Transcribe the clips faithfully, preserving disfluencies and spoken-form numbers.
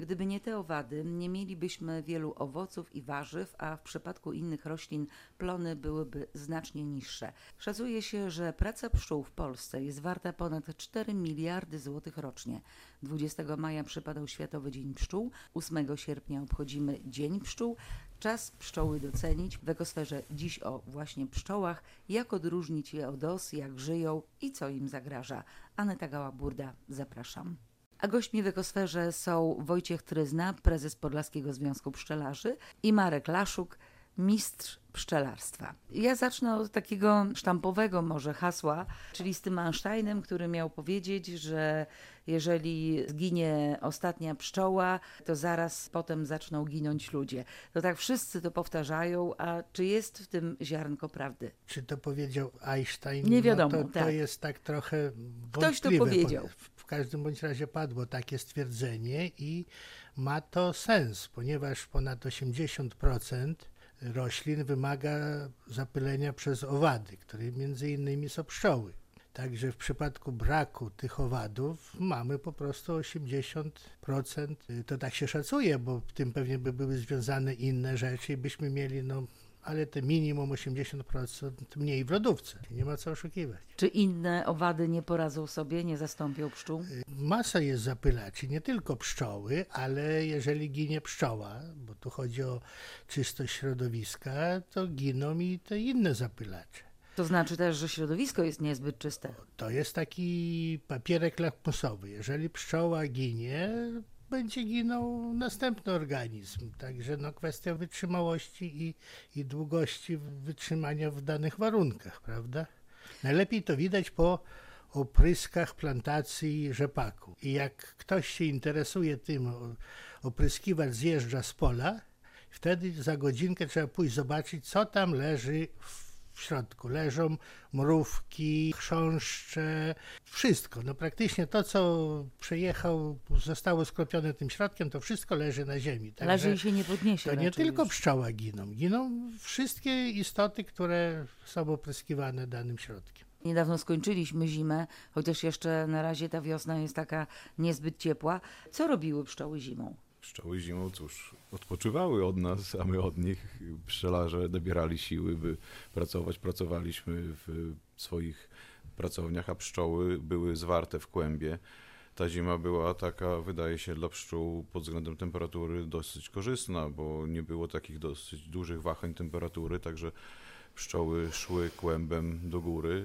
Gdyby nie te owady, nie mielibyśmy wielu owoców i warzyw, a w przypadku innych roślin plony byłyby znacznie niższe. Szacuje się, że praca pszczół w Polsce jest warta ponad cztery miliardy złotych rocznie. dwudziestego maja przypadał Światowy Dzień Pszczół, ósmego sierpnia obchodzimy Dzień Pszczół. Czas pszczoły docenić. W Ekosferze dziś o właśnie pszczołach, jak odróżnić je od os, jak żyją i co im zagraża. Aneta Gała-Burda, zapraszam. A gośćmi w Ekosferze są Wojciech Tryzna, prezes Podlaskiego Związku Pszczelarzy, i Marek Laszuk, mistrz pszczelarstwa. Ja zacznę od takiego sztampowego może hasła, czyli z tym Einsteinem, który miał powiedzieć, że jeżeli zginie ostatnia pszczoła, to zaraz potem zaczną ginąć ludzie. To tak wszyscy to powtarzają, a czy jest w tym ziarnko prawdy? Czy to powiedział Einstein? Nie wiadomo, no to, tak. to jest tak trochę Ktoś to wątpliwe. powiedział. W każdym bądź razie padło takie stwierdzenie i ma to sens, ponieważ ponad osiemdziesiąt procent roślin wymaga zapylenia przez owady, które między innymi są pszczoły. Także w przypadku braku tych owadów mamy po prostu osiemdziesiąt procent. To tak się szacuje, bo w tym pewnie by były związane inne rzeczy i byśmy mieli, no, ale te minimum osiemdziesiąt procent mniej w lodówce. Nie ma co oszukiwać. Czy inne owady nie poradzą sobie, nie zastąpią pszczół? Masa jest zapylaczy, nie tylko pszczoły, ale jeżeli ginie pszczoła, bo tu chodzi o czystość środowiska, to giną i te inne zapylacze. To znaczy też, że środowisko jest niezbyt czyste. To jest taki papierek lakmusowy. Jeżeli pszczoła ginie, będzie ginął następny organizm. Także no, kwestia wytrzymałości i, i długości wytrzymania w danych warunkach, prawda? Najlepiej to widać po opryskach plantacji rzepaku. I jak ktoś się interesuje tym, opryskiwacz zjeżdża z pola, wtedy za godzinkę trzeba pójść zobaczyć, co tam leży w W środku. Leżą mrówki, chrząszcze, wszystko. No praktycznie to, co przejechał, zostało skropione tym środkiem, to wszystko leży na ziemi. Także leży i się nie podniesie. to nie tylko już. pszczoła giną. Giną wszystkie istoty, które są opryskiwane danym środkiem. Niedawno skończyliśmy zimę, chociaż jeszcze na razie ta wiosna jest taka niezbyt ciepła. Co robiły pszczoły zimą? Pszczoły zimą, cóż, odpoczywały od nas, a my od nich. Pszczelarze nabierali siły, by pracować. Pracowaliśmy w swoich pracowniach, a pszczoły były zwarte w kłębie. Ta zima była taka, wydaje się, dla pszczół pod względem temperatury dosyć korzystna, bo nie było takich dosyć dużych wahań temperatury, także pszczoły szły kłębem do góry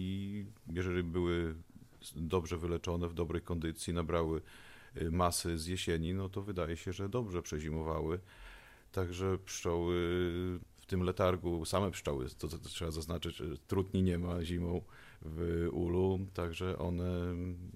i jeżeli były dobrze wyleczone, w dobrej kondycji, nabrały masy z jesieni, no to wydaje się, że dobrze przezimowały. Także pszczoły w tym letargu, same pszczoły, to, to, to trzeba zaznaczyć, że trutni nie ma zimą w ulu, także one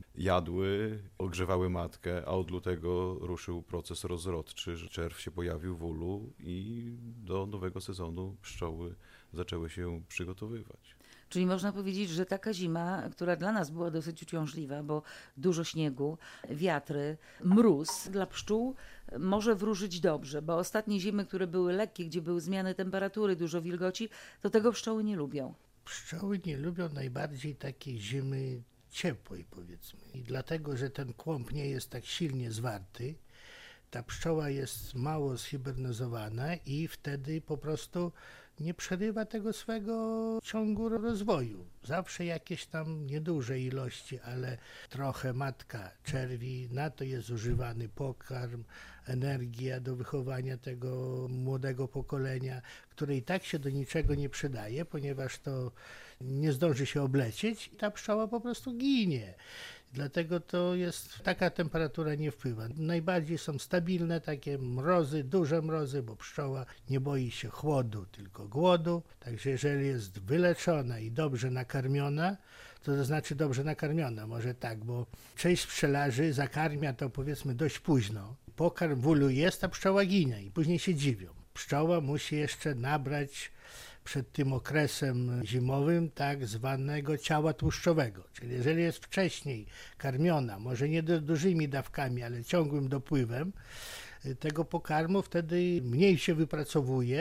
jadły, ogrzewały matkę, a od lutego ruszył proces rozrodczy. Czerw się pojawił w ulu i do nowego sezonu pszczoły zaczęły się przygotowywać. Czyli można powiedzieć, że taka zima, która dla nas była dosyć uciążliwa, bo dużo śniegu, wiatry, mróz dla pszczół może wróżyć dobrze, bo ostatnie zimy, które były lekkie, gdzie były zmiany temperatury, dużo wilgoci, to tego pszczoły nie lubią. Pszczoły nie lubią najbardziej takiej zimy ciepłej, powiedzmy. I dlatego, że ten kłąb nie jest tak silnie zwarty, ta pszczoła jest mało zhibernyzowana i wtedy po prostu nie przerywa tego swego ciągu rozwoju. Zawsze jakieś tam nieduże ilości, ale trochę matka czerwi, na to jest używany pokarm, energia do wychowania tego młodego pokolenia, które i tak się do niczego nie przydaje, ponieważ to nie zdąży się oblecieć i ta pszczoła po prostu ginie. Dlatego to jest, taka temperatura nie wpływa. Najbardziej są stabilne takie mrozy, duże mrozy, bo pszczoła nie boi się chłodu, tylko głodu. Także jeżeli jest wyleczona i dobrze nakarmiona, to to znaczy dobrze nakarmiona, może tak, bo część pszczelarzy zakarmia to powiedzmy dość późno. Pokarm w ulu jest, a pszczoła ginie i później się dziwią. Pszczoła musi jeszcze nabrać przed tym okresem zimowym tak zwanego ciała tłuszczowego. Czyli jeżeli jest wcześniej karmiona, może nie dużymi dawkami, ale ciągłym dopływem tego pokarmu, wtedy mniej się wypracowuje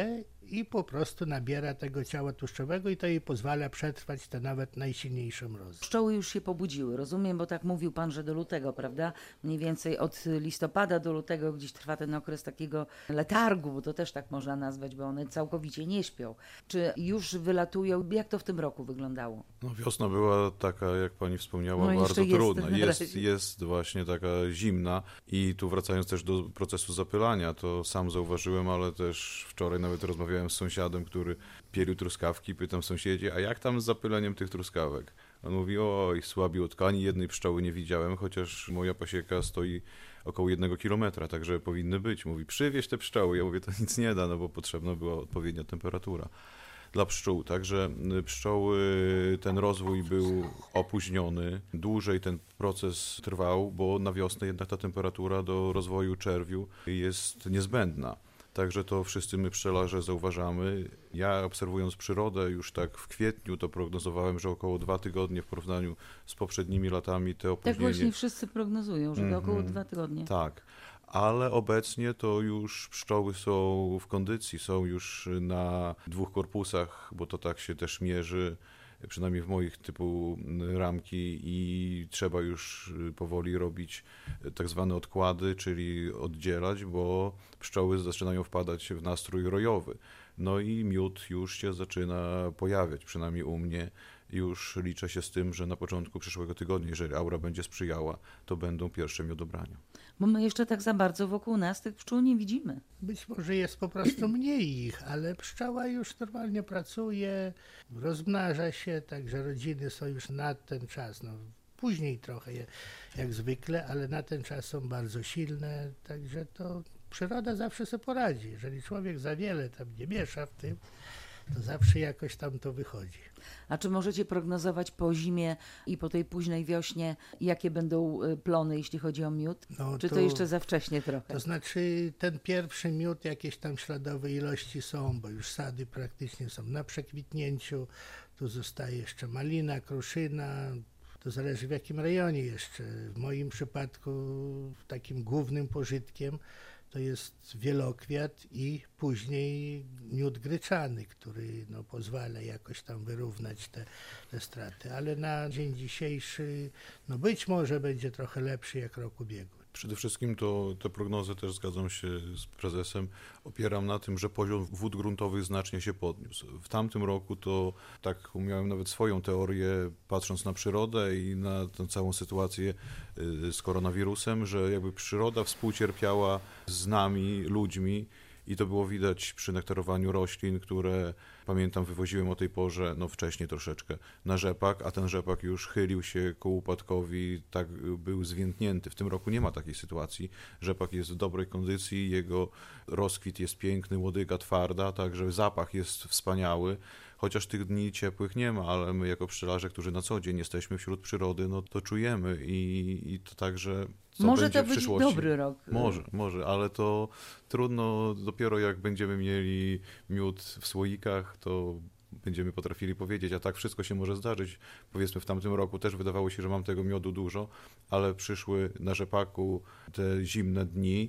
i po prostu nabiera tego ciała tłuszczowego i to jej pozwala przetrwać te nawet najsilniejsze mrozy. Pszczoły już się pobudziły, rozumiem, bo tak mówił pan, że do lutego, prawda? Mniej więcej od listopada do lutego gdzieś trwa ten okres takiego letargu, bo to też tak można nazwać, bo one całkowicie nie śpią. Czy już wylatują? Jak to w tym roku wyglądało? No, wiosna była taka, jak pani wspomniała, No, bardzo jeszcze jest trudna. na Jest, razie. jest właśnie taka zimna i tu wracając też do procesu zapylania, to sam zauważyłem, ale też wczoraj nawet rozmawiałem z sąsiadem, który pielił truskawki. Pytam sąsiedzie, a jak tam z zapyleniem tych truskawek? On mówi, oj, słabiutko, ani jednej pszczoły nie widziałem, chociaż moja pasieka stoi około jednego kilometra, także powinny być. Mówi, przywieź te pszczoły. Ja mówię, to nic nie da, no bo potrzebna była odpowiednia temperatura dla pszczół. Także pszczoły, ten rozwój był opóźniony, dłużej ten proces trwał, bo na wiosnę jednak ta temperatura do rozwoju czerwiu jest niezbędna. Także to wszyscy my pszczelarze zauważamy. Ja obserwując przyrodę już tak w kwietniu to prognozowałem, że około dwa tygodnie w porównaniu z poprzednimi latami te Tak opóźnienie. właśnie wszyscy prognozują, że to około Mhm. dwa tygodnie. Tak, ale obecnie to już pszczoły są w kondycji, są już na dwóch korpusach, bo to tak się też mierzy, przynajmniej w moich typu ramki i trzeba już powoli robić tak zwane odkłady, czyli oddzielać, bo pszczoły zaczynają wpadać w nastrój rojowy. No i miód już się zaczyna pojawiać, przynajmniej u mnie. Już liczę się z tym, że na początku przyszłego tygodnia, jeżeli aura będzie sprzyjała, to będą pierwsze miodobrania. Bo my jeszcze tak za bardzo wokół nas tych pszczół nie widzimy. Być może jest po prostu mniej ich, ale pszczoła już normalnie pracuje, rozmnaża się, także rodziny są już na ten czas, no później trochę je- jak zwykle, ale na ten czas są bardzo silne, także to przyroda zawsze sobie poradzi. Jeżeli człowiek za wiele tam nie miesza w tym, to zawsze jakoś tam to wychodzi. A czy możecie prognozować po zimie i po tej późnej wiośnie, jakie będą y, plony, jeśli chodzi o miód? No Czy to jeszcze za wcześnie trochę? To znaczy ten pierwszy miód, jakieś tam śladowe ilości są, bo już sady praktycznie są na przekwitnięciu. Tu zostaje jeszcze malina, kruszyna. To zależy w jakim rejonie jeszcze. W moim przypadku takim głównym pożytkiem to jest wielokwiat i później miód gryczany, który no, pozwala jakoś tam wyrównać te, te straty. Ale na dzień dzisiejszy no być może będzie trochę lepszy jak rok ubiegły. Przede wszystkim to te prognozy, też zgadzam się z prezesem, opieram na tym, że poziom wód gruntowych znacznie się podniósł. W tamtym roku to tak miałem nawet swoją teorię, patrząc na przyrodę i na tę całą sytuację y, z koronawirusem, że jakby przyroda współcierpiała z nami, ludźmi, i to było widać przy nektarowaniu roślin, które pamiętam wywoziłem o tej porze, no wcześniej troszeczkę, na rzepak, a ten rzepak już chylił się ku upadkowi, tak był zwiętnięty. W tym roku nie ma takiej sytuacji. Rzepak jest w dobrej kondycji, jego rozkwit jest piękny, łodyga twarda, także zapach jest wspaniały. Chociaż tych dni ciepłych nie ma, ale my jako pszczelarze, którzy na co dzień jesteśmy wśród przyrody, no to czujemy i, i to także co Może będzie to w być przyszłości. dobry rok. Może, może, ale to trudno, dopiero jak będziemy mieli miód w słoikach, to będziemy potrafili powiedzieć, a tak wszystko się może zdarzyć. Powiedzmy w tamtym roku też wydawało się, że mam tego miodu dużo, ale przyszły na rzepaku te zimne dni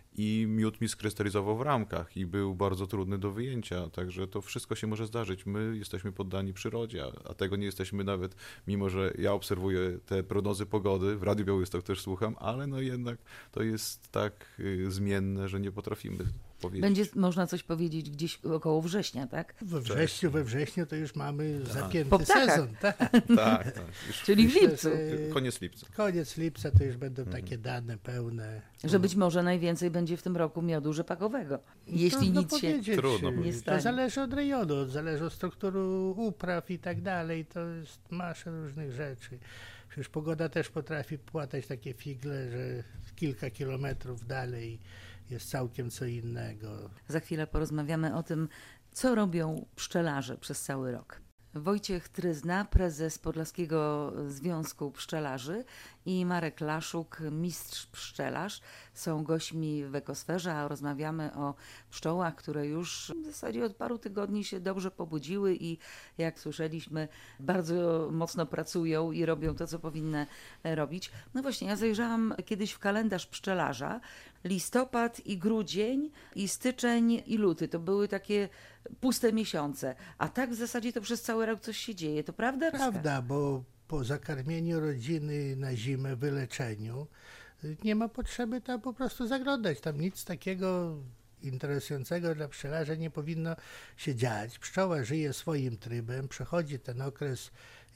i miód mi skrystalizował w ramkach i był bardzo trudny do wyjęcia, także to wszystko się może zdarzyć. My jesteśmy poddani przyrodzie, a- a tego nie jesteśmy nawet, mimo że ja obserwuję te prognozy pogody, w Radiu Białystok też słucham, ale no jednak to jest tak y, zmienne, że nie potrafimy powiedzieć. Będzie można coś powiedzieć gdzieś około września, tak? We wrześniu, we wrześniu to już mamy zapięty Po ptakach. sezon. Tak. Tak, tak. Już Czyli w Myślę, lipcu. że koniec lipca. Koniec lipca to już będą takie dane pełne. Że być może najwięcej będzie w tym roku miodu rzepakowego. Jeśli Trudno nic się... powiedzieć. Trudno nie powiedzieć. stanie. To zależy od rejonu, zależy od struktury upraw i tak dalej. To jest masza różnych rzeczy. Przecież pogoda też potrafi płatać takie figle, że kilka kilometrów dalej jest całkiem co innego. Za chwilę porozmawiamy o tym, co robią pszczelarze przez cały rok. Wojciech Tryzna, prezes Podlaskiego Związku Pszczelarzy i Marek Laszuk, mistrz pszczelarz, są gośćmi w Ekosferze, a rozmawiamy o pszczołach, które już w zasadzie od paru tygodni się dobrze pobudziły i jak słyszeliśmy, bardzo mocno pracują i robią to, co powinny robić. No właśnie, ja zajrzałam kiedyś w kalendarz pszczelarza. Listopad i grudzień, i styczeń, i luty. To były takie puste miesiące. A tak w zasadzie to przez cały rok coś się dzieje. To prawda? Prawda, bo po zakarmieniu rodziny na zimę, wyleczeniu, nie ma potrzeby tam po prostu zaglądać. Tam nic takiego interesującego dla pszczelarza nie powinno się dziać. Pszczoła żyje swoim trybem, przechodzi ten okres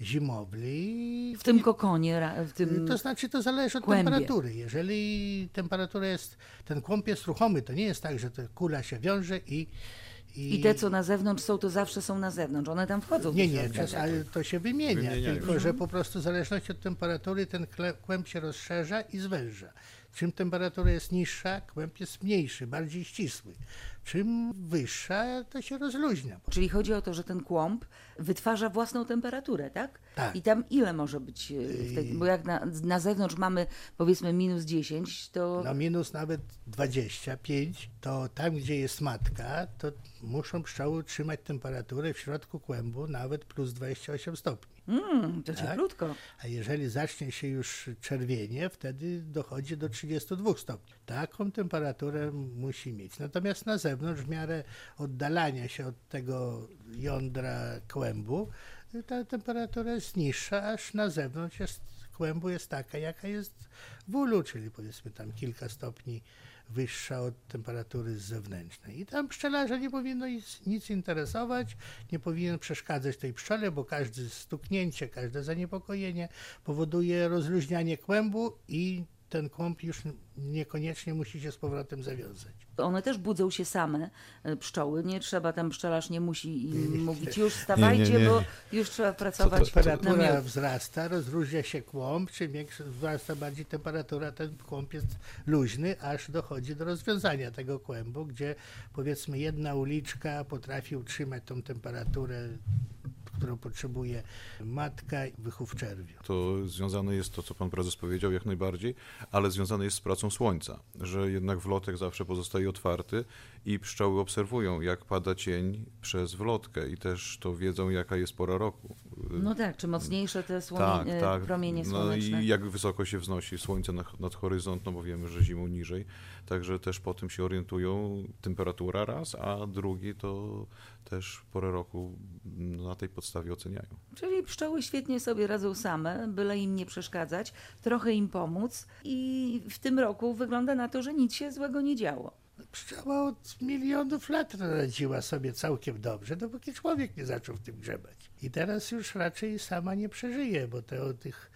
zimowli. W tym kokonie, w tym To znaczy to zależy od kłębie. temperatury. Jeżeli temperatura jest, ten kłąb jest ruchomy, to nie jest tak, że to kula się wiąże i I, I te, co na zewnątrz są, to zawsze są na zewnątrz. One tam wchodzą. Nie, do nie, środka. czas, ale to się wymienia, Wymieniają. tylko że po prostu w zależności od temperatury ten kle- kłęb się rozszerza i zwęża. Czym temperatura jest niższa, kłęb jest mniejszy, bardziej ścisły. Czym wyższa, to się rozluźnia. Czyli chodzi o to, że ten kłąb wytwarza własną temperaturę, tak? Tak. I tam ile może być? W tej, bo jak na, na zewnątrz mamy powiedzmy minus dziesięć, to... No minus nawet dwadzieścia pięć, to tam, gdzie jest matka, to muszą pszczoły utrzymać temperaturę w środku kłębu nawet plus dwadzieścia osiem stopni. Mm, to Tak? cieplutko. A jeżeli zacznie się już czerwienie, wtedy dochodzi do trzydziestu dwóch stopni. Taką temperaturę musi mieć. Natomiast na zewnątrz, w miarę oddalania się od tego jądra kłębu, ta temperatura jest niższa, aż na zewnątrz jest, kłębu jest taka, jaka jest w ulu, czyli powiedzmy tam kilka stopni wyższa od temperatury zewnętrznej. I tam pszczelarza nie powinno nic, nic interesować, nie powinien przeszkadzać tej pszczele, bo każde stuknięcie, każde zaniepokojenie powoduje rozluźnianie kłębu i ten kłąb już niekoniecznie musi się z powrotem zawiązać. One też budzą się same, e, pszczoły. Nie trzeba, tam pszczelarz nie musi im mówić, już wstawajcie, Nie, nie, nie. bo już trzeba pracować na Temperatura miód. wzrasta, rozluźnia się kłąb, czym większa, wzrasta bardziej temperatura, ten kłąb jest luźny, aż dochodzi do rozwiązania tego kłębu, gdzie powiedzmy jedna uliczka potrafi utrzymać tą temperaturę, którą potrzebuje matka i wychów czerwiu. To związane jest to, co pan prezes powiedział, jak najbardziej, ale związane jest z pracą słońca, że jednak wlotek zawsze pozostaje otwarty i pszczoły obserwują, jak pada cień przez wlotkę i też to wiedzą, jaka jest pora roku. No tak, czy mocniejsze te Tak, słonie, tak. promienie No słoneczne. i jak wysoko się wznosi słońce nad, nad horyzont, no bo wiemy, że zimą niżej, także też po tym się orientują, temperatura raz, a drugi to też porę roku na tej podstawie oceniają. Czyli pszczoły świetnie sobie radzą same, byle im nie przeszkadzać, trochę im pomóc i w tym roku wygląda na to, że nic się złego nie działo. Pszczoła od milionów lat radziła sobie całkiem dobrze, dopóki człowiek nie zaczął w tym grzebać. I teraz już raczej sama nie przeżyje, bo te o tych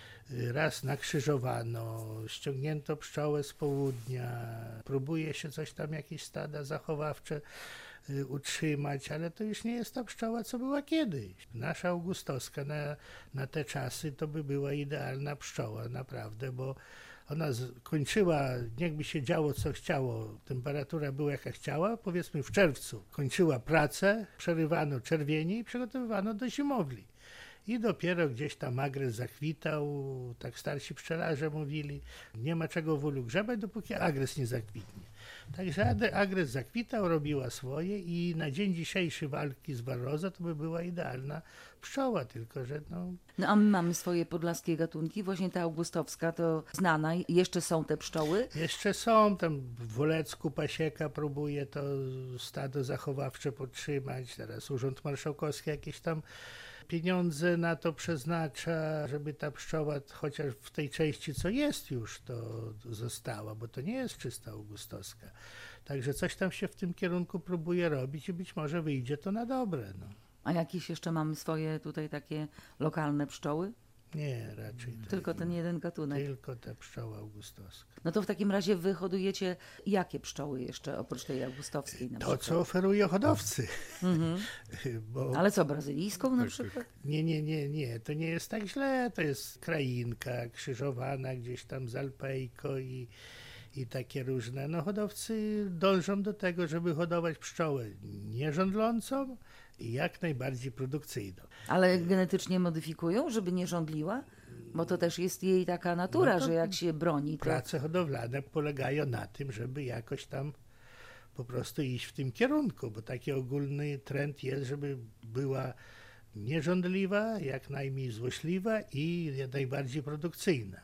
raz nakrzyżowano, ściągnięto pszczołę z południa, próbuje się coś tam, jakieś stada zachowawcze utrzymać, ale to już nie jest ta pszczoła, co była kiedyś. Nasza augustowska na, na te czasy to by była idealna pszczoła, naprawdę, bo ona z, kończyła, niechby się działo co chciało, temperatura była jaka chciała, powiedzmy w czerwcu kończyła pracę, przerywano czerwienie i przygotowywano do zimowli. I dopiero gdzieś tam agres zakwitał, tak starsi pszczelarze mówili, nie ma czego w ulu grzebać, dopóki agres nie zakwitnie. Także agres zakwitał, robiła swoje i na dzień dzisiejszy walki z warrozą to by była idealna pszczoła, tylko że no... No a my mamy swoje podlaskie gatunki, właśnie ta augustowska to znana, jeszcze są te pszczoły. Jeszcze są, tam w Wolecku pasieka próbuje to stado zachowawcze podtrzymać, teraz Urząd Marszałkowski jakieś tam pieniądze na to przeznacza, żeby ta pszczoła chociaż w tej części, co jest już, to została, bo to nie jest czysta augustowska. Także coś tam się w tym kierunku próbuje robić i być może wyjdzie to na dobre. No. A jakieś jeszcze mamy swoje tutaj takie lokalne pszczoły? Nie, raczej Tylko tak, ten jeden gatunek. tylko ta pszczoła augustowska. No to w takim razie wy hodujecie jakie pszczoły jeszcze oprócz tej augustowskiej na To, przykład? co oferują hodowcy. Mhm. Bo Ale co, brazylijską na Tak, przykład? nie, nie, nie, nie, to nie jest tak źle, to jest krainka krzyżowana gdzieś tam z alpejko i, i takie różne. No hodowcy dążą do tego, żeby hodować pszczołę nierządlącą i jak najbardziej produkcyjną. Ale genetycznie modyfikują, żeby nie żądliła? Bo to też jest jej taka natura, No to że jak się broni, to... prace hodowlane polegają na tym, żeby jakoś tam po prostu iść w tym kierunku, bo taki ogólny trend jest, żeby była nierządliwa, jak najmniej złośliwa i jak najbardziej produkcyjna.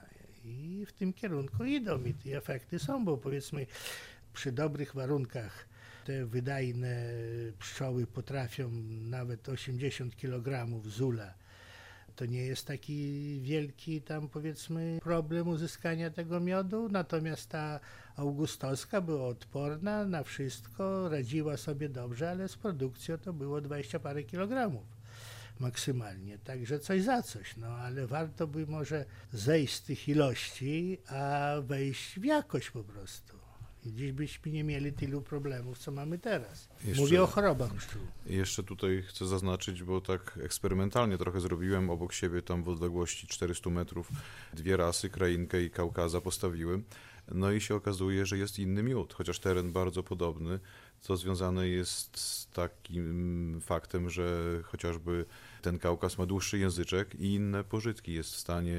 I w tym kierunku idą i te efekty są, bo powiedzmy przy dobrych warunkach te wydajne pszczoły potrafią nawet osiemdziesiąt kilogramów z ula. To nie jest taki wielki tam powiedzmy problem uzyskania tego miodu, natomiast ta augustowska była odporna na wszystko, radziła sobie dobrze, ale z produkcją to było dwadzieścia parę kilogramów maksymalnie, także coś za coś, no ale warto by może zejść z tych ilości, a wejść w jakość po prostu. I dziś byśmy nie mieli tylu problemów, co mamy teraz. Jeszcze- Mówię o chorobach pszczół. I jeszcze tutaj chcę zaznaczyć, bo tak eksperymentalnie trochę zrobiłem obok siebie tam w odległości czterystu metrów dwie rasy, krainkę i Kaukaza postawiłem. No i się okazuje, że jest inny miód, chociaż teren bardzo podobny, co związane jest z takim faktem, że chociażby ten Kaukaz ma dłuższy języczek i inne pożytki jest w stanie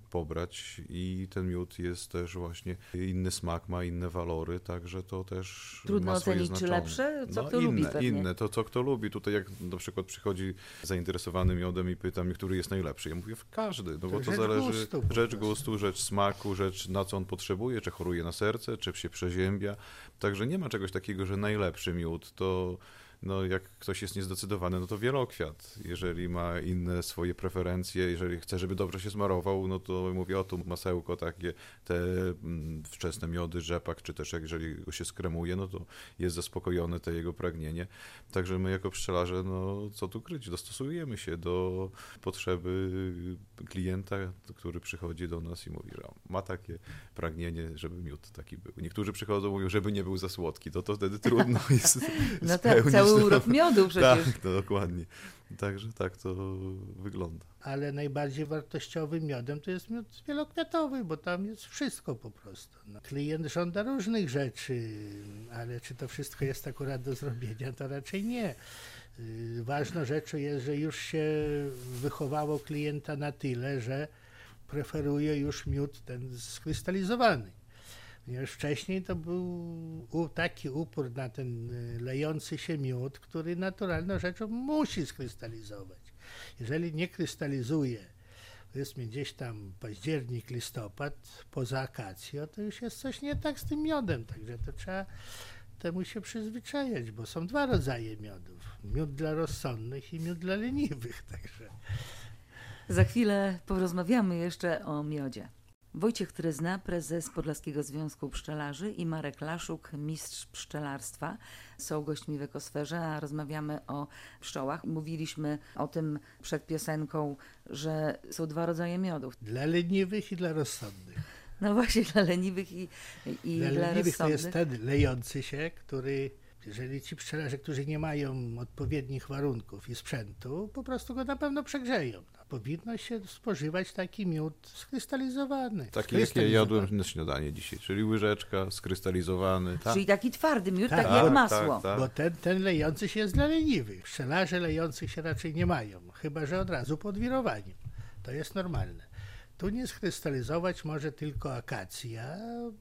pobrać i ten miód jest też właśnie, inny smak ma, inne walory, także to też Trudno ma swoje ocenić, czy znaczenie. lepsze? Co No, kto inne, lubi pewnie. Inne, to co kto lubi. Tutaj jak na przykład przychodzi zainteresowany miodem i pyta mnie, który jest najlepszy. Ja mówię, każdy, no bo to rzecz zależy, gustu po rzecz prostu. gustu, rzecz smaku, rzecz na co on potrzebuje, czy choruje na serce, czy się przeziębia. Także nie ma czegoś takiego, że najlepszy miód to, no jak ktoś jest niezdecydowany, no to wielokwiat. Jeżeli ma inne swoje preferencje, jeżeli chce, żeby dobrze się smarował, no to mówię, o tu masełko takie, te mm, wczesne miody, rzepak, czy też jak jeżeli go się skremuje, no to jest zaspokojone te jego pragnienie. Także my jako pszczelarze, no co tu kryć, dostosujemy się do potrzeby klienta, który przychodzi do nas i mówi, że ma takie pragnienie, żeby miód taki był. Niektórzy przychodzą, mówią, żeby nie był za słodki, to to wtedy trudno jest No tak, spełnić cały to. urok miodu przecież. Tak, no dokładnie. Także tak to wygląda. Ale najbardziej wartościowym miodem to jest miód wielokwiatowy, bo tam jest wszystko po prostu. No, klient żąda różnych rzeczy, ale czy to wszystko jest akurat do zrobienia, to raczej nie. Yy, Ważną rzeczą jest, że już się wychowało klienta na tyle, że preferuje już miód ten skrystalizowany. Ponieważ wcześniej to był u- taki upór na ten y, lejący się miód, który naturalną rzeczą musi skrystalizować. Jeżeli nie krystalizuje, powiedzmy gdzieś tam październik, listopad, poza akacją, to już jest coś nie tak z tym miodem, także to trzeba temu się przyzwyczajać, bo są dwa rodzaje miodów. Miód dla rozsądnych i miód dla leniwych, także... Za chwilę porozmawiamy jeszcze o miodzie. Wojciech Tryzna, prezes Podlaskiego Związku Pszczelarzy i Marek Laszuk, mistrz pszczelarstwa, są gośćmi w Ekosferze, a rozmawiamy o pszczołach. Mówiliśmy o tym przed piosenką, że są dwa rodzaje miodów. Dla leniwych i dla rozsądnych. No właśnie dla leniwych i, i Dla dla, leniwych to rozsądnych. jest ten lejący się, który, jeżeli ci pszczelarze, którzy nie mają odpowiednich warunków i sprzętu, po prostu go na pewno przegrzeją. No, powinno się spożywać taki miód skrystalizowany. Taki jak ja jadłem na śniadanie dzisiaj, czyli łyżeczka, skrystalizowany. Tak, Czyli taki twardy miód, Tak, tak, jak tak, masło. tak, tak. Bo ten, ten lejący się jest dla leniwych. Pszczelarze lejących się raczej nie mają, chyba że od razu po odwirowaniu. To jest normalne. Tu nie skrystalizować może tylko akacja,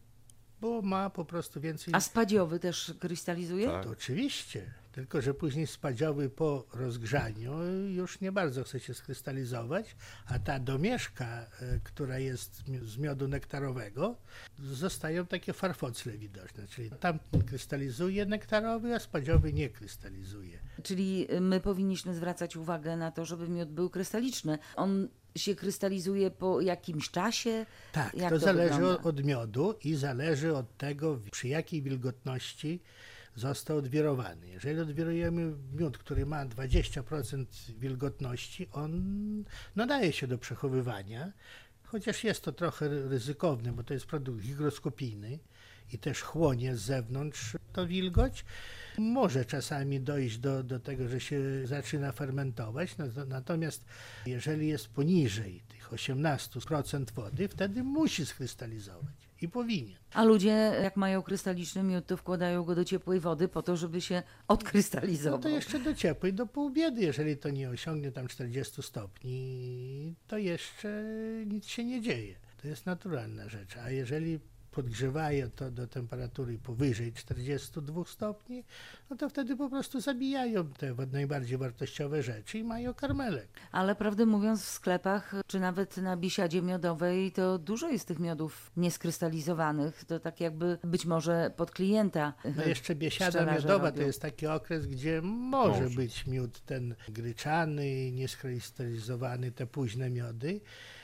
bo ma po prostu więcej... A spadziowy też krystalizuje? Tak. To oczywiście, tylko że później spadziowy po rozgrzaniu już nie bardzo chce się skrystalizować, a ta domieszka, e, która jest mi- z miodu nektarowego, zostają takie farfocle widoczne, czyli tamten krystalizuje nektarowy, a spadziowy nie krystalizuje. Czyli my powinniśmy zwracać uwagę na to, żeby miód był krystaliczny. On się krystalizuje po jakimś czasie? Tak, Jak to, to zależy wygląda? od, od miodu i zależy od tego, przy jakiej wilgotności został odwirowany. Jeżeli odwirujemy miód, który ma dwadzieścia procent wilgotności, on nadaje się do przechowywania, chociaż jest to trochę ryzykowne, bo to jest produkt hygroskopijny i też chłonie z zewnątrz to wilgoć. Może czasami dojść do, do tego, że się zaczyna fermentować, nato- natomiast jeżeli jest poniżej tych osiemnaście procent wody, wtedy musi skrystalizować. i powinien. A ludzie, jak mają krystaliczny miód, to wkładają go do ciepłej wody po to, żeby się odkrystalizował. No to jeszcze do ciepłej, do pół biedy, jeżeli to nie osiągnie tam czterdziestu stopni, to jeszcze nic się nie dzieje. To jest naturalna rzecz, a jeżeli podgrzewają to do temperatury powyżej czterdziestu dwóch stopni, no to wtedy po prostu zabijają te najbardziej wartościowe rzeczy i mają karmelek. Ale prawdę mówiąc, w sklepach, czy nawet na biesiadzie miodowej, to dużo jest tych miodów nieskrystalizowanych. To tak jakby być może pod klienta. No jeszcze biesiada pszczelarze miodowa robią. to jest taki okres, gdzie może, Może. być miód ten gryczany, nieskrystalizowany, te późne miody,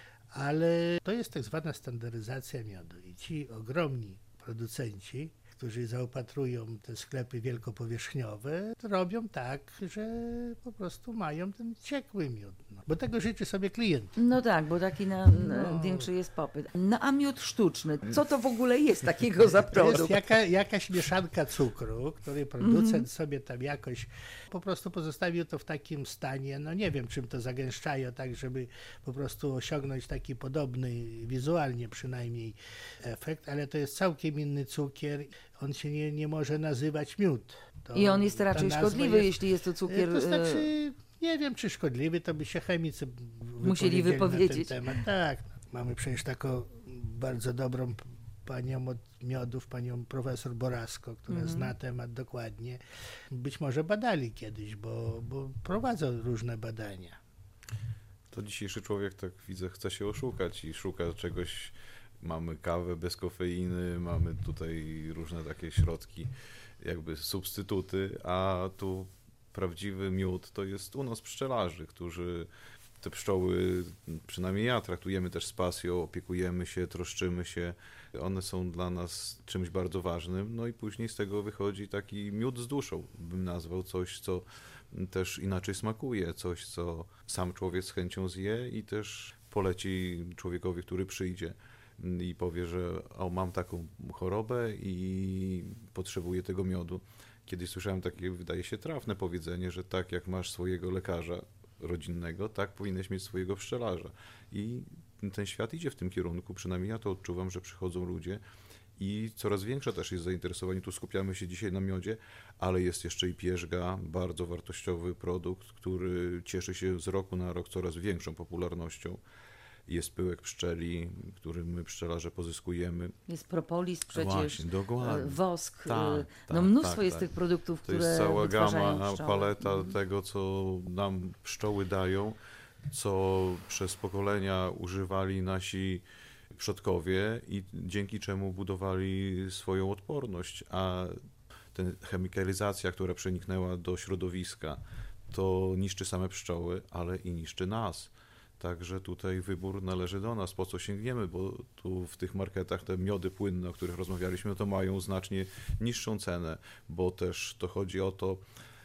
ale to jest tak zwana standaryzacja miodu i ci ogromni producenci, którzy zaopatrują te sklepy wielkopowierzchniowe, robią tak, że po prostu mają ten ciekły miód. No. Bo tego życzy sobie klient. No tak, bo taki na, na No. większy jest popyt. No a miód sztuczny, co to w ogóle jest takiego za To jest produkt? jaka, jakaś mieszanka cukru, który producent sobie tam jakoś po prostu pozostawił to w takim stanie, no nie wiem czym to zagęszczają, tak żeby po prostu osiągnąć taki podobny, wizualnie przynajmniej efekt, ale to jest całkiem inny cukier, on się nie, nie może nazywać miód. To, I on jest ta raczej nazwa szkodliwy, jest- jeśli jest to cukier. To e, znaczy, nie wiem czy szkodliwy, to by się chemicy Musieli wypowiedzieć. na ten temat. Tak, mamy przecież taką bardzo dobrą p- panią od miodów, panią profesor Borasko, która Mhm. zna temat dokładnie. Być może badali kiedyś, bo, bo prowadzą różne badania. To dzisiejszy człowiek, tak widzę, chce się oszukać i szuka czegoś. Mamy kawę bez kofeiny, mamy tutaj różne takie środki, jakby substytuty, a tu prawdziwy miód to jest u nas pszczelarzy, którzy te pszczoły, przynajmniej ja, traktujemy też z pasją, opiekujemy się, troszczymy się. One są dla nas czymś bardzo ważnym, no i później z tego wychodzi taki miód z duszą, bym nazwał, coś, co też inaczej smakuje, coś, co sam człowiek z chęcią zje i też poleci człowiekowi, który przyjdzie i powie, że o, mam taką chorobę i potrzebuję tego miodu. Kiedyś słyszałem takie, wydaje się, trafne powiedzenie, że tak jak masz swojego lekarza rodzinnego, tak powinieneś mieć swojego pszczelarza. I ten świat idzie w tym kierunku, przynajmniej ja to odczuwam, że przychodzą ludzie i coraz większe też jest zainteresowanie. Tu skupiamy się dzisiaj na miodzie, ale jest jeszcze i pierzga, bardzo wartościowy produkt, który cieszy się z roku na rok coraz większą popularnością. Jest pyłek pszczeli, który my pszczelarze pozyskujemy. Jest propolis przecież, Właśnie, e, dokładnie. wosk, e, Tak, no tak, mnóstwo tak, jest tak. tych produktów, To które jest cała wytwarzają gama, pszczoły. paleta Mhm. tego, co nam pszczoły dają, co przez pokolenia używali nasi przodkowie i dzięki czemu budowali swoją odporność, a ta chemikalizacja, która przeniknęła do środowiska, to niszczy same pszczoły, ale i niszczy nas. Także tutaj wybór należy do nas, po co sięgniemy, bo tu w tych marketach te miody płynne, o których rozmawialiśmy, to mają znacznie niższą cenę, bo też to chodzi o to,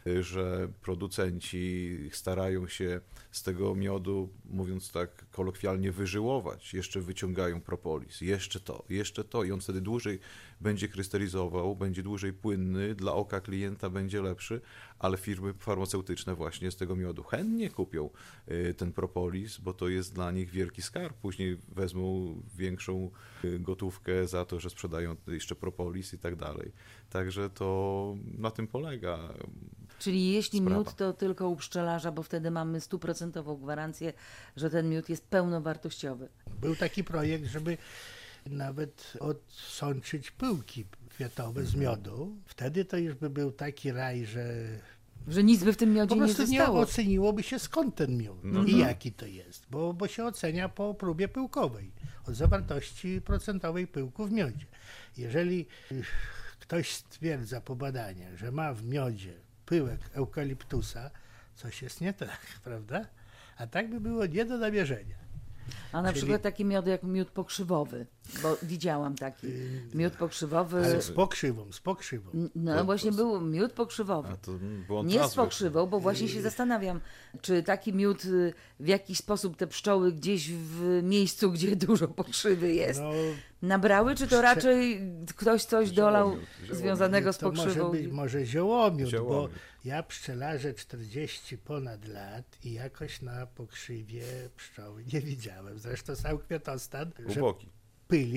że producenci starają się z tego miodu, mówiąc tak kolokwialnie, wyżyłować. Jeszcze wyciągają propolis, jeszcze to, jeszcze to i on wtedy dłużej będzie krystalizował, będzie dłużej płynny, dla oka klienta będzie lepszy, ale firmy farmaceutyczne właśnie z tego miodu chętnie kupią y, ten propolis, bo to jest dla nich wielki skarb. Później wezmą większą y, gotówkę za to, że sprzedają jeszcze propolis i tak dalej. Także to na tym polega. Czyli jeśli sprawa. miód, to tylko u pszczelarza, bo wtedy mamy stuprocentową gwarancję, że ten miód jest pełnowartościowy. Był taki projekt, żeby nawet odsączyć pyłki kwiatowe z miodu. Wtedy to już by był taki raj, że Że nic by w tym po miodzie nie prostu nie zostało. oceniłoby się skąd ten miód No i tak. jaki to jest, bo, bo się ocenia po próbie pyłkowej, od zawartości procentowej pyłku w miodzie. Jeżeli y, ktoś stwierdza po badaniach, że ma w miodzie pyłek eukaliptusa, coś jest nie tak, prawda? A tak by było nie do namierzenia. A na Czyli- przykład takie miody jak miód pokrzywowy, bo widziałam taki. Miód pokrzywowy. Ale z pokrzywą, z pokrzywą. N- No To- właśnie to- był miód pokrzywowy. A to błąd Nie z nazwy. pokrzywą, bo właśnie się zastanawiam, czy taki miód y, w jakiś sposób te pszczoły gdzieś w miejscu, gdzie dużo pokrzywy jest, No, nabrały, czy to Prze- raczej ktoś coś dolał Ziołomiód, ziołomiód. związanego z to może, pokrzywą? być, może ziołomiód, Ziołomiód. bo ja pszczelarzę czterdzieści ponad lat i jakoś na pokrzywie pszczoły nie widziałem. Zresztą sam kwiatostan, że Głęboki. pyli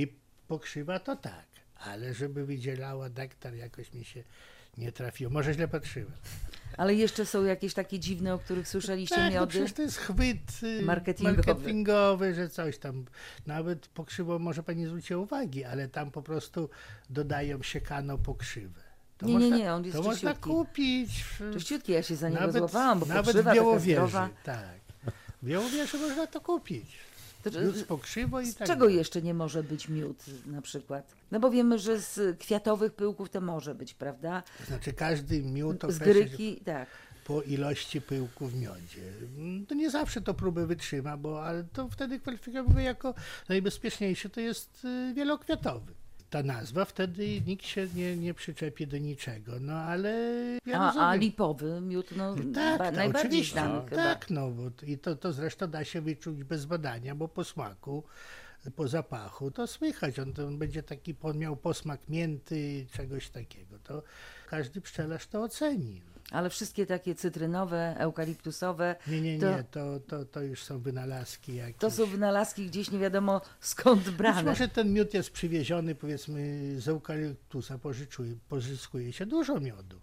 pokrzywa to tak, ale żeby wydzielała nektar, jakoś mi się nie trafiło. Może źle patrzyłem. Ale jeszcze są jakieś takie dziwne, o których słyszeliście, Tak, no miody? przecież to jest chwyt y, Marketingowy. marketingowy, że coś tam. Nawet pokrzywą może pani zwróciła uwagi, ale tam po prostu dodają siekano pokrzywę. To Nie, można, nie, nie, on jest to można czyściutki. kupić. w- Czyściutki, ja się za niego nawet, złapałam, bo nawet pokrzywa w taka Białowieży. zdrowa. Tak. W Białowieży można to kupić. To, Miód z pokrzywą i z tak czego dalej. jeszcze nie może być miód na przykład? No bo wiemy, że z kwiatowych pyłków to może być, prawda? Znaczy każdy miód Z określa się gryki, tak. po ilości pyłku w miodzie. To nie zawsze to próbę wytrzyma, bo ale to wtedy kwalifikujemy jako najbezpieczniejszy, to jest y, wielokwiatowy. Ta nazwa, wtedy nikt się nie, nie przyczepi do niczego, no ale ja A, rozumiem. a lipowy miód, no Tak, ba, to najbardziej oczywiście, znany no, chyba. tak, no bo t- i to, to zresztą da się wyczuć bez badania, bo po smaku, po zapachu to słychać, on, to on będzie taki, on miał posmak mięty, czegoś takiego, to każdy pszczelarz to oceni. Ale wszystkie takie cytrynowe, eukaliptusowe, Nie, nie, To- nie, to, to, to już są wynalazki jakieś. to są wynalazki gdzieś nie wiadomo skąd Być brane. może ten miód jest przywieziony, powiedzmy, z eukaliptusa, pożyczuje, pozyskuje się dużo miodu.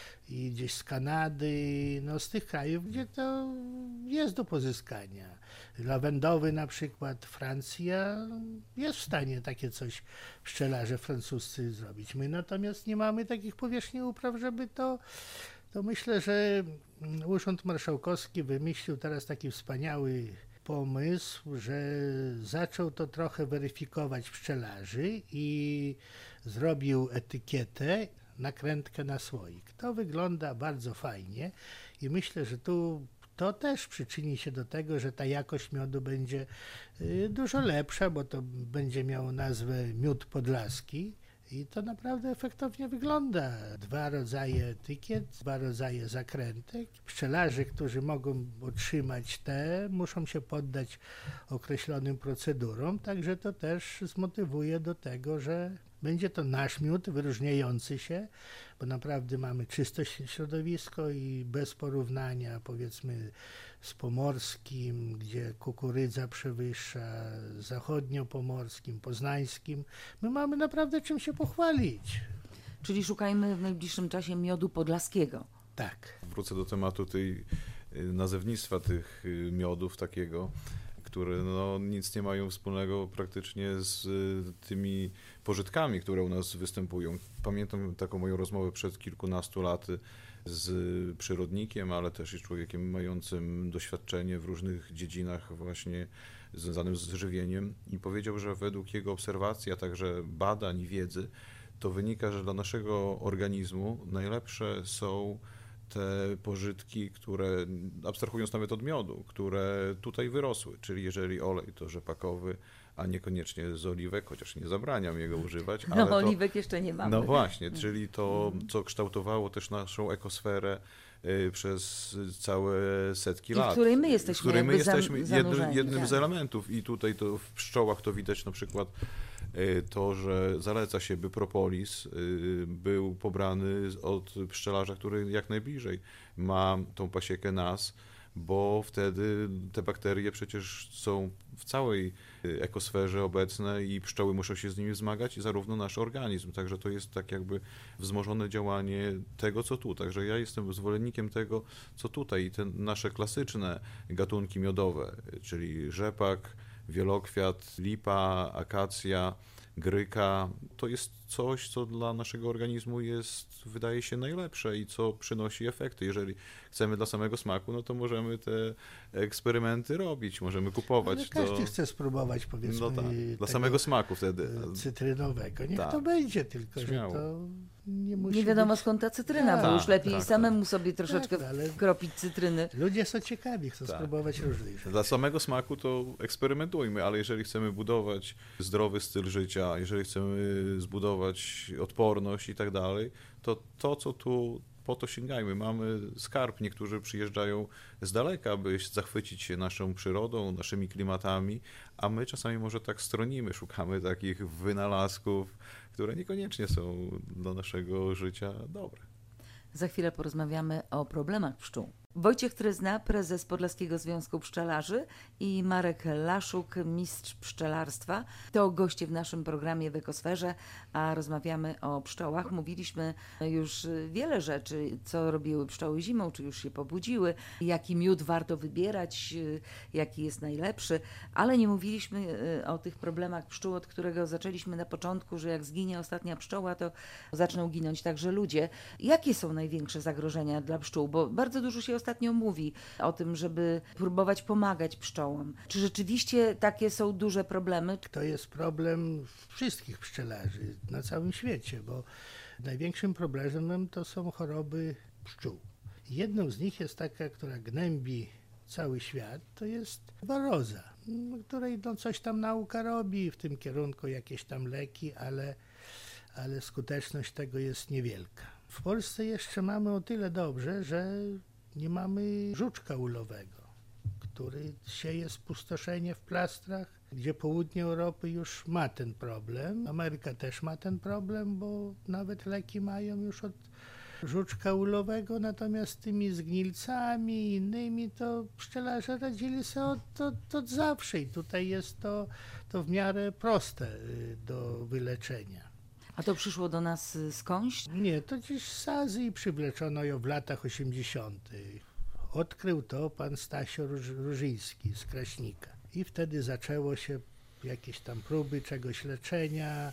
I gdzieś z Kanady, no z tych krajów, gdzie to jest do pozyskania. Lawendowy na przykład, Francja jest w stanie takie coś pszczelarze francuscy zrobić. My natomiast nie mamy takich powierzchni upraw, żeby to, to myślę, że Urząd Marszałkowski wymyślił teraz taki wspaniały pomysł, że zaczął to trochę weryfikować pszczelarzy i zrobił etykietę, nakrętkę na słoik. To wygląda bardzo fajnie i myślę, że tu to też przyczyni się do tego, że ta jakość miodu będzie y, dużo lepsza, bo to będzie miało nazwę miód podlaski. I to naprawdę efektownie wygląda. Dwa rodzaje etykiet, dwa rodzaje zakrętek. Pszczelarze, którzy mogą otrzymać te, muszą się poddać określonym procedurom, także to też zmotywuje do tego, że będzie to nasz miód wyróżniający się, bo naprawdę mamy czyste środowisko i bez porównania powiedzmy z pomorskim, gdzie kukurydza przewyższa, zachodniopomorskim, poznańskim. My mamy naprawdę czym się pochwalić. Czyli szukajmy w najbliższym czasie miodu podlaskiego. Tak. Wrócę do tematu tej y, nazewnictwa tych y, miodów takiego, które no, nic nie mają wspólnego praktycznie z y, tymi pożytkami, które u nas występują. Pamiętam taką moją rozmowę przed kilkunastu laty z przyrodnikiem, ale też i człowiekiem mającym doświadczenie w różnych dziedzinach właśnie związanym z żywieniem i powiedział, że według jego obserwacji, a także badań i wiedzy, to wynika, że dla naszego organizmu najlepsze są te pożytki, które, abstrahując nawet od miodu, które tutaj wyrosły, czyli jeżeli olej to rzepakowy, a niekoniecznie z oliwek, chociaż nie zabraniam jego używać. Ale No to, oliwek jeszcze nie mamy. no właśnie, czyli to, co kształtowało też naszą ekosferę y, przez całe setki I w lat. której my jesteśmy w której my jakby zam- jesteśmy jednym, zanurzeni, jednym tak. z elementów i tutaj to w pszczołach to widać na przykład y, to, że zaleca się, by propolis y, był pobrany od pszczelarza, który jak najbliżej ma tą pasiekę nas, bo wtedy te bakterie przecież są w całej ekosferze obecne i pszczoły muszą się z nimi zmagać, i zarówno nasz organizm. Także to jest tak jakby wzmożone działanie tego, co tu. Także ja jestem zwolennikiem tego, co tutaj. I te nasze klasyczne gatunki miodowe, czyli rzepak, wielokwiat, lipa, akacja, gryka, to jest coś, co dla naszego organizmu jest, wydaje się, najlepsze i co przynosi efekty. Jeżeli chcemy dla samego smaku, no to możemy te eksperymenty robić, możemy kupować. Ale każdy to... chce spróbować, powiedzmy, No tak, dla tego, samego smaku wtedy. e, cytrynowego. Niech Tak. to będzie, tylko Śmiało. że to nie musi Nie wiadomo być... skąd ta cytryna, bo Tak, już lepiej tak, samemu sobie troszeczkę Tak, ale- wkropić cytryny. Ludzie są ciekawi, chcą Tak. spróbować różnych rzeczy. Dla samego smaku to eksperymentujmy, ale jeżeli chcemy budować zdrowy styl życia, jeżeli chcemy zbudować odporność i tak dalej, to to, co tu, po to sięgajmy. Mamy skarb, niektórzy przyjeżdżają z daleka, by zachwycić się naszą przyrodą, naszymi klimatami, a my czasami może tak stronimy, szukamy takich wynalazków, które niekoniecznie są dla naszego życia dobre. Za chwilę porozmawiamy o problemach pszczół. Wojciech Tryzna, prezes Podlaskiego Związku Pszczelarzy i Marek Laszuk, mistrz pszczelarstwa. To goście w naszym programie w Ekosferze, a rozmawiamy o pszczołach. Mówiliśmy już wiele rzeczy, co robiły pszczoły zimą, czy już się pobudziły, jaki miód warto wybierać, jaki jest najlepszy, ale nie mówiliśmy o tych problemach pszczół, od którego zaczęliśmy na początku, że jak zginie ostatnia pszczoła, to zaczną ginąć także ludzie. Jakie są największe zagrożenia dla pszczół? Bo bardzo dużo się ostatnio mówi o tym, żeby próbować pomagać pszczołom. Czy rzeczywiście takie są duże problemy? To jest problem wszystkich pszczelarzy na całym świecie, bo największym problemem to są choroby pszczół. Jedną z nich jest taka, która gnębi cały świat, to jest waroza, której no coś tam nauka robi w tym kierunku, jakieś tam leki, ale, ale skuteczność tego jest niewielka. W Polsce jeszcze mamy o tyle dobrze, że nie mamy żuczka ulowego, który sieje spustoszenie w plastrach, gdzie południe Europy już ma ten problem. Ameryka też ma ten problem, bo nawet leki mają już od żuczka ulowego, natomiast tymi zgnilcami i innymi to pszczelarze radzili sobie od, od, od zawsze i tutaj jest to, to w miarę proste do wyleczenia. A to przyszło do nas skądś? Nie, to gdzieś z Azji przywleczono ją w latach osiemdziesiątych. Odkrył to pan Stasio Różyński z Kraśnika. I wtedy zaczęło się jakieś tam próby czegoś leczenia,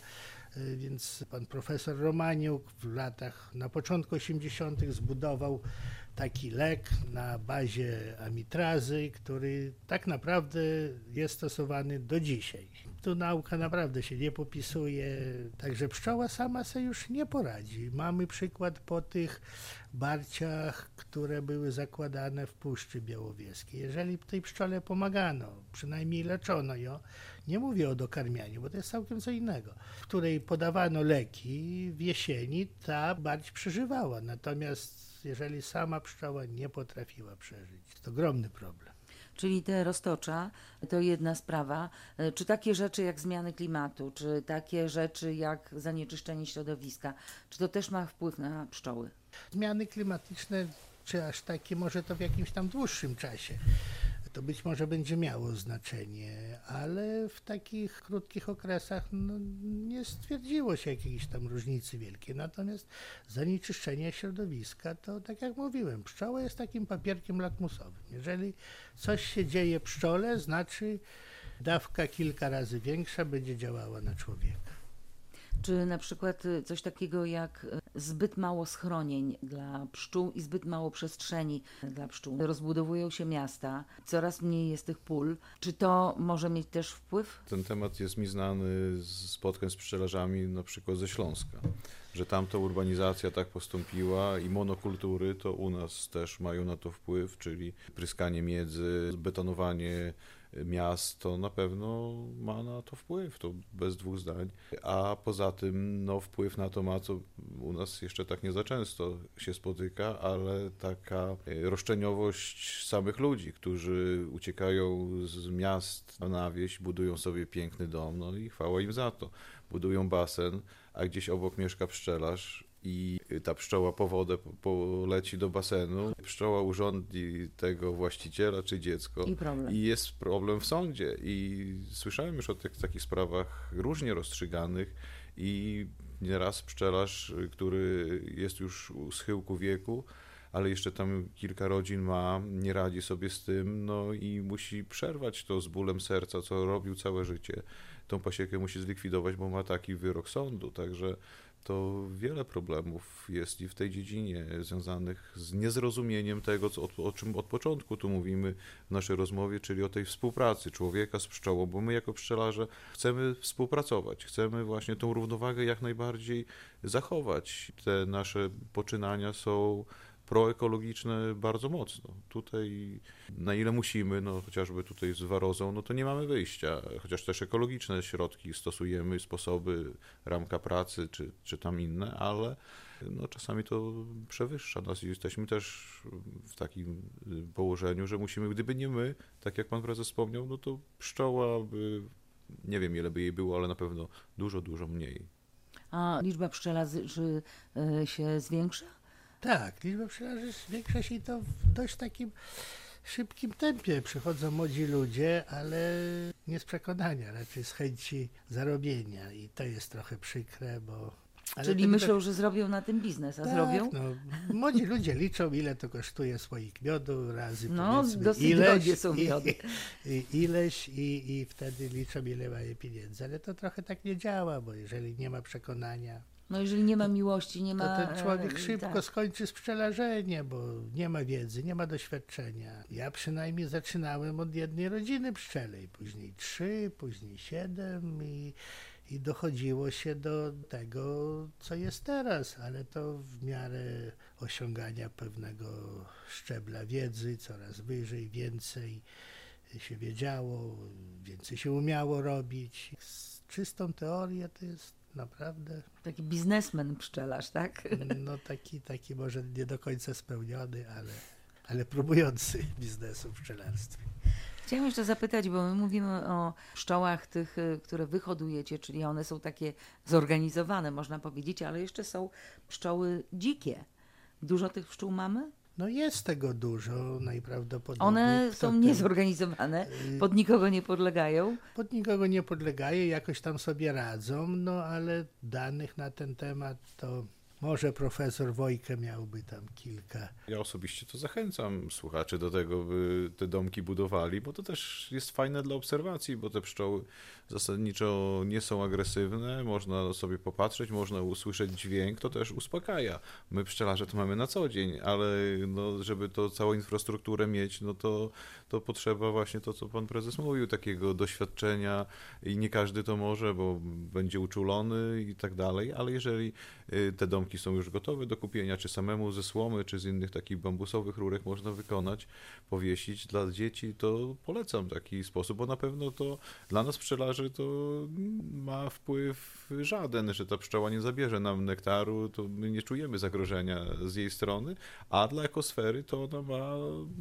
więc pan profesor Romaniuk w latach, na początku osiemdziesiątych zbudował taki lek na bazie amitrazy, który tak naprawdę jest stosowany do dzisiaj. Tu nauka naprawdę się nie popisuje, także pszczoła sama sobie już nie poradzi. Mamy przykład po tych barciach, które były zakładane w Puszczy Białowieskiej. Jeżeli tej pszczole pomagano, przynajmniej leczono ją, nie mówię o dokarmianiu, bo to jest całkiem co innego, w której podawano leki w jesieni, ta barć przeżywała. Natomiast jeżeli sama pszczoła nie potrafiła przeżyć, to ogromny problem. Czyli te roztocza to jedna sprawa. Czy takie rzeczy jak zmiany klimatu, czy takie rzeczy jak zanieczyszczenie środowiska, czy to też ma wpływ na pszczoły? Zmiany klimatyczne, czy aż takie, może to w jakimś tam dłuższym czasie, to być może będzie miało znaczenie, ale w takich krótkich okresach no, nie stwierdziło się jakiejś tam różnicy wielkiej. Natomiast zanieczyszczenie środowiska, to tak jak mówiłem, pszczoła jest takim papierkiem lakmusowym. Jeżeli coś się dzieje pszczole, znaczy dawka kilka razy większa będzie działała na człowieka. Czy na przykład coś takiego jak zbyt mało schronień dla pszczół i zbyt mało przestrzeni dla pszczół. Rozbudowują się miasta, coraz mniej jest tych pól. Czy to może mieć też wpływ? Ten temat jest mi znany z spotkań z pszczelarzami na przykład ze Śląska, że tam ta urbanizacja tak postąpiła i monokultury to u nas też mają na to wpływ, czyli pryskanie miedzy, betonowanie miast, to na pewno ma na to wpływ, to bez dwóch zdań. A poza tym no, wpływ na to ma, co u nas jeszcze tak nie za często się spotyka, ale taka roszczeniowość samych ludzi, którzy uciekają z miast na wieś, budują sobie piękny dom, no i chwała im za to. Budują basen, a gdzieś obok mieszka pszczelarz i ta pszczoła po wodę poleci do basenu. Pszczoła urządzi tego właściciela czy dziecko I problem. I jest problem w sądzie. I słyszałem już o tych takich sprawach różnie rozstrzyganych i nieraz pszczelarz, który jest już u schyłku wieku, ale jeszcze tam kilka rodzin ma, nie radzi sobie z tym, no i musi przerwać to z bólem serca, co robił całe życie. Tą pasiekę musi zlikwidować, bo ma taki wyrok sądu, także to wiele problemów jest i w tej dziedzinie związanych z niezrozumieniem tego, co, o, o czym od początku tu mówimy w naszej rozmowie, czyli o tej współpracy człowieka z pszczołą, bo my jako pszczelarze chcemy współpracować, chcemy właśnie tą równowagę jak najbardziej zachować. Te nasze poczynania są proekologiczne bardzo mocno. Tutaj na ile musimy, no chociażby tutaj z warozą, no to nie mamy wyjścia, chociaż też ekologiczne środki stosujemy, sposoby, ramka pracy czy, czy tam inne, ale no czasami to przewyższa nas i jesteśmy też w takim położeniu, że musimy, gdyby nie my, tak jak pan prezes wspomniał, no to pszczoła by, nie wiem ile by jej było, ale na pewno dużo, dużo mniej. A liczba pszczelarzy się zwiększa? Tak, liczba pszczelarzy zwiększa się i to w dość takim szybkim tempie. Przychodzą młodzi ludzie, ale nie z przekonania, raczej z chęci zarobienia i to jest trochę przykre, bo... Ale Czyli to myślą, że zrobią na tym biznes, a tak, zrobią? No, młodzi ludzie liczą, ile to kosztuje słoik miodu razy No, powiedzmy dosyć ileś, drogie są i, miody. i, ileś i, i wtedy liczą, ile mają pieniędzy. Ale to trochę tak nie działa, bo jeżeli nie ma przekonania, No jeżeli nie ma miłości, nie to ma... ten człowiek e, szybko tak. skończy sprzelarzeniem, bo nie ma wiedzy, nie ma doświadczenia. Ja przynajmniej zaczynałem od jednej rodziny pszczelej, później trzy, później siedem i, i dochodziło się do tego, co jest teraz, ale to w miarę osiągania pewnego szczebla wiedzy, coraz wyżej, więcej się wiedziało, więcej się umiało robić. Z czystą teorię to jest naprawdę... Taki biznesmen pszczelarz, tak? No taki, taki może nie do końca spełniony, ale, ale próbujący biznesu w pszczelarstwie. Chciałam jeszcze zapytać, bo my mówimy o pszczołach tych, y, które wyhodujecie, czyli one są takie zorganizowane, można powiedzieć, ale jeszcze są pszczoły dzikie. Dużo tych pszczół mamy? No jest tego dużo najprawdopodobniej. One Kto są ten- niezorganizowane, pod nikogo nie podlegają. Pod nikogo nie podlegaje, jakoś tam sobie radzą, no ale danych na ten temat to może profesor Wojkę miałby tam kilka. Ja osobiście to zachęcam słuchaczy do tego, by te domki budowali, bo to też jest fajne dla obserwacji, bo te pszczoły zasadniczo nie są agresywne, można sobie popatrzeć, można usłyszeć dźwięk, to też uspokaja. My pszczelarze to mamy na co dzień, ale no, żeby to całą infrastrukturę mieć, no to, to potrzeba właśnie to, co pan prezes mówił, takiego doświadczenia i nie każdy to może, bo będzie uczulony i tak dalej, ale jeżeli y, te domki są już gotowe do kupienia, czy samemu ze słomy, czy z innych takich bambusowych rurek można wykonać, powiesić dla dzieci, to polecam taki sposób, bo na pewno to dla nas pszczelarzy to ma wpływ żaden, że ta pszczoła nie zabierze nam nektaru, to my nie czujemy zagrożenia z jej strony, a dla ekosfery to ona ma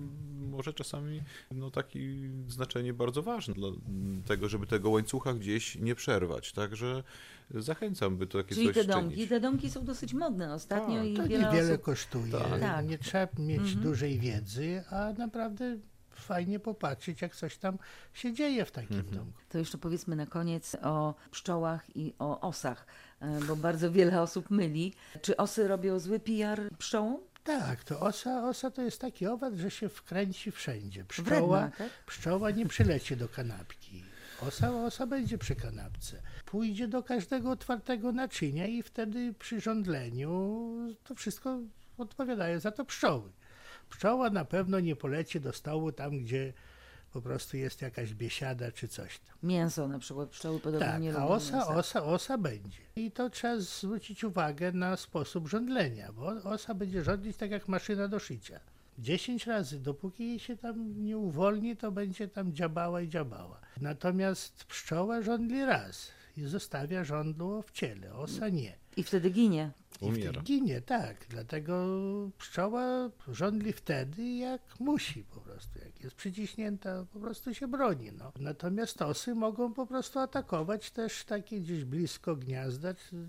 może czasami no, takie znaczenie bardzo ważne dla tego, żeby tego łańcucha gdzieś nie przerwać. Także zachęcam, by to takie Czyli coś te domki, czynić. te domki są dosyć modne ostatnio Tak, i To wiele niewiele osób... kosztuje, Tak. nie trzeba mieć Mhm. dużej wiedzy, a naprawdę fajnie popatrzeć, jak coś tam się dzieje w takim Mhm. domku. To jeszcze powiedzmy na koniec o pszczołach i o osach, e, bo bardzo wiele osób myli. Czy osy robią zły P R pszczołom? Tak, to osa, osa to jest taki owad, że się wkręci wszędzie. Pszczoła, Wredna, tak? pszczoła nie przyleci do kanapki. Osa, osa będzie przy kanapce. Pójdzie do każdego otwartego naczynia i wtedy przy żądleniu to wszystko odpowiadają za to pszczoły. Pszczoła na pewno nie poleci do stołu tam, gdzie po prostu jest jakaś biesiada czy coś tam. Mięso na przykład, pszczoły podobno Tak, nie a lubią osa, mięsa. osa, osa będzie. I to trzeba zwrócić uwagę na sposób żądlenia, bo osa będzie żądlić tak jak maszyna do szycia. Dziesięć razy, dopóki jej się tam nie uwolni, to będzie tam dziabała i dziabała. Natomiast pszczoła żądli raz i zostawia żądło w ciele, osa nie. I wtedy ginie. I Umiera. wtedy ginie, tak. Dlatego pszczoła żądli wtedy, jak musi po prostu. Jak jest przyciśnięta, po prostu się broni. No. Natomiast osy mogą po prostu atakować też takie gdzieś blisko gniazda, czy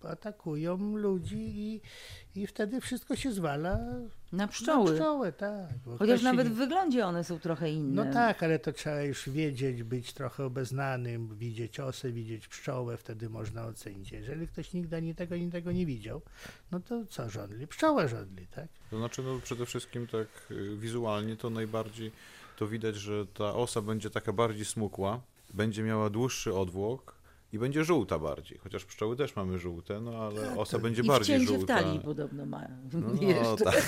atakują ludzi i, i wtedy wszystko się zwala Na na pszczoły. pszczołę. Tak, bo Chociaż ktoś się nawet nie- w wyglądzie one są trochę inne. No tak, ale to trzeba już wiedzieć, być trochę obeznanym, widzieć osę, widzieć pszczołę, wtedy można ocenić. Jeżeli ktoś nigdy ani tego, ani tego nie widział, no to co żądli? Pszczoła żądli, tak? To znaczy, no przede wszystkim tak y, wizualnie to najbardziej to widać, że ta osa będzie taka bardziej smukła, będzie miała dłuższy odwłok i będzie żółta bardziej. Chociaż pszczoły też mamy żółte, no ale Tak, osa tak. będzie I bardziej wcięcie w żółta. talii podobno ma. No, Jeszcze. tak.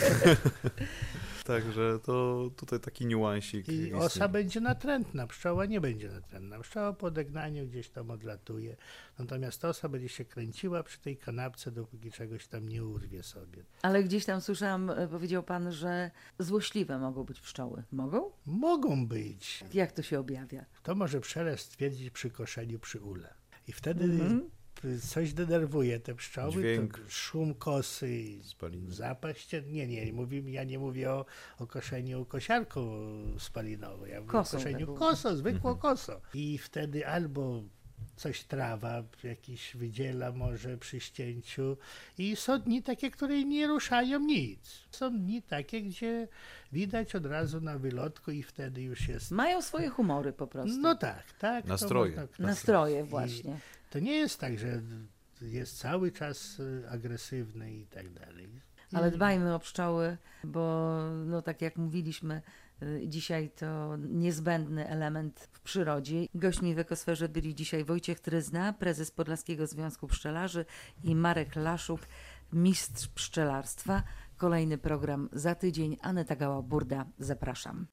Także to tutaj taki niuansik. I istnieje. osa będzie natrętna, pszczoła nie będzie natrętna. Pszczoła po odegnaniu gdzieś tam odlatuje, natomiast osa będzie się kręciła przy tej kanapce, dopóki czegoś tam nie urwie sobie. Ale gdzieś tam słyszałam, e, powiedział pan, że złośliwe mogą być pszczoły. Mogą? Mogą być. Jak to się objawia? To może przelez stwierdzić przy koszeniu przy ule. I wtedy Mhm. coś denerwuje te pszczoły, Dźwięk. to szum kosy, Spaliny. zapaść. Nie, nie, nie mówię, ja nie mówię o, o koszeniu kosiarką spalinową, ja mówię Kosą o koszeniu taką. koso, zwykłą kosą. I wtedy albo coś trawa jakiś wydziela może przy ścięciu i są dni takie, które nie ruszają nic. Są dni takie, gdzie widać od razu na wylotku i wtedy już jest... Mają swoje humory po prostu. No tak, tak. to Nastroje. można określić. Nastroje I właśnie. to nie jest tak, że jest cały czas y, agresywny i tak dalej. Ale I- dbajmy o pszczoły, bo no tak jak mówiliśmy, y, dzisiaj to niezbędny element w przyrodzie. Gośćmi w Ekosferze byli dzisiaj Wojciech Tryzna, prezes Podlaskiego Związku Pszczelarzy i Marek Laszuk, mistrz pszczelarstwa. Kolejny program za tydzień. Aneta Gała-Burda, zapraszam.